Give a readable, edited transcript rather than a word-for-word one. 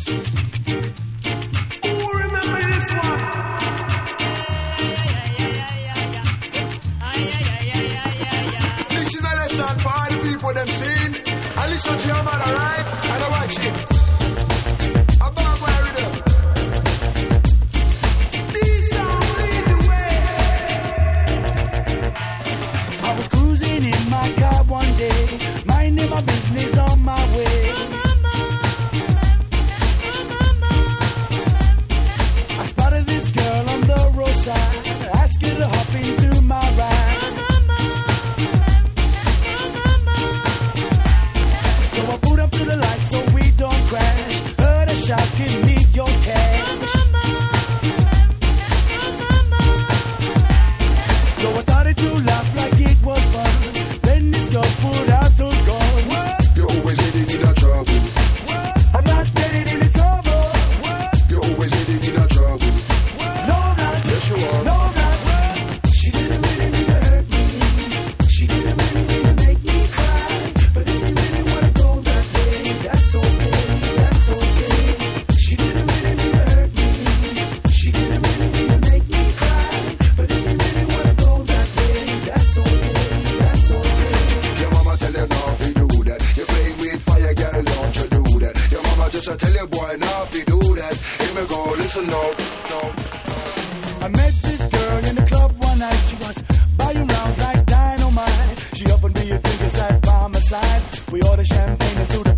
Listen to your man, alright? And I watch it. I'm about to wear it up. These songs lead the way. I was cruising in my car one day, minding my business on my way. I spotted this girl on the roadside, asked her to hop into my ride. To the light so we don't crash. Heard a shout, give me your cash. So I started to laugh like it was fun. Then this girl pulled out her gun. You're always getting in a trouble. I'm not getting into trouble. You're always getting in a trouble. No, I'm not. Yes, you are. No, I'm not. She didn't really mean to hurt me. She didn't really mean to make me cry. But if you really want to go that way, that's okay, that's okay. She didn't really mean to hurt me. She didn't really mean to make me cry. But if you really want to go that way, that's okay, that's okay. Your mama tell you not to do that. You play with fire, girl, don't you do that. Your mama just tell you, boy, not to do that. Here we go, listen up, no. I met this girl in the club one night. She was buying rounds like dynamite. She offered me a drink and sat by my side. We ordered champagne and threw the